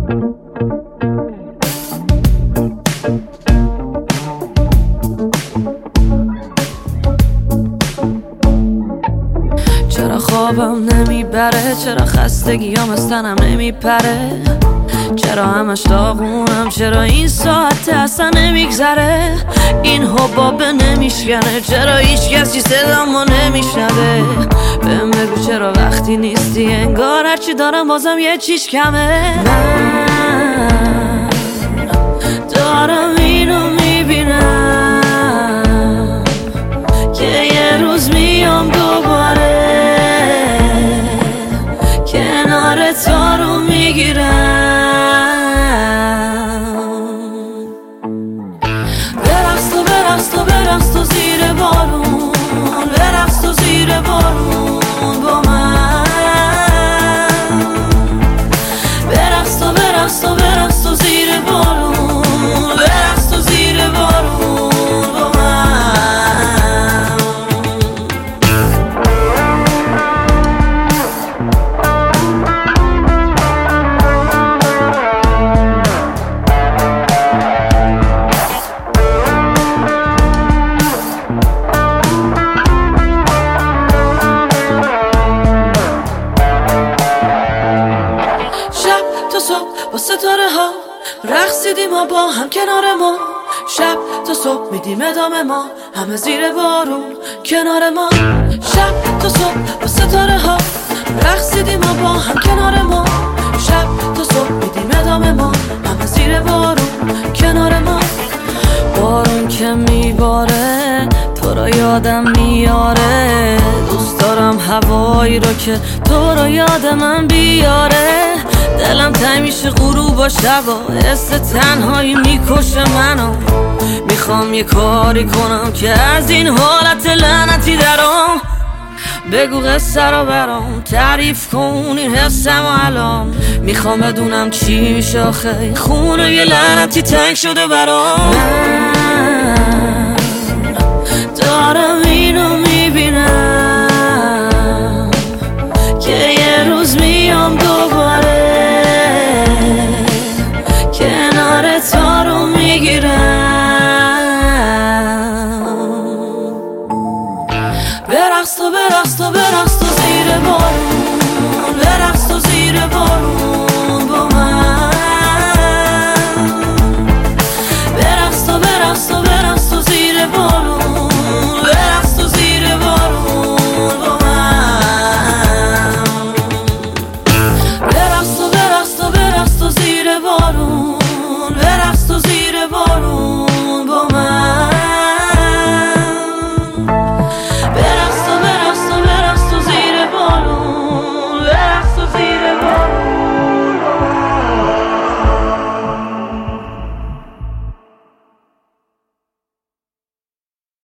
چرا خوابم نمیبره، چرا خستگیام از تنم نمیپره، چرا همش داغونم، چرا این ساعت اصلا نمیگذره، این حبابه نمیشکنه، چرا هیچ کسی صدامو نمیشنوه. بهم بگو چرا وقتی نیستی انگار هرچی دارم بازم یه چیز کمه. من دارم اینو میبینم که یه روز میام دوباره کنار تو رو میگیرم. برقص تو زیر بارون، برقص تو زیر بارون با من. برقص تو زیر بارون، برقص تو زیر بارون با من. با ستاره ها رقصیدیم ما با هم کنار ما، شب تا صبح میدیم ادامه ما همه زیر بارون کنار ما. شب تا صبح با ستاره ها رقصیدیم ما با هم کنار ما، شب تا صبح میدیم ادامه ما همه زیر بارون کنار ما. بارون که میباره تو رو یادم میاره، دوست دارم هوایی رو که تو رو یاد من بیاره. دلم تنگ میشه غروب و شبا، حس تنهایی میکشه منو، میخوام یه کاری کنم که از این حالت لعنتی درام. بگو قصه رو برام تعریف کن این حسم و الان، میخوام بدونم چی میشه آخه خونه یه لعنتی تنگ شده برام. من دارم اینو میبینم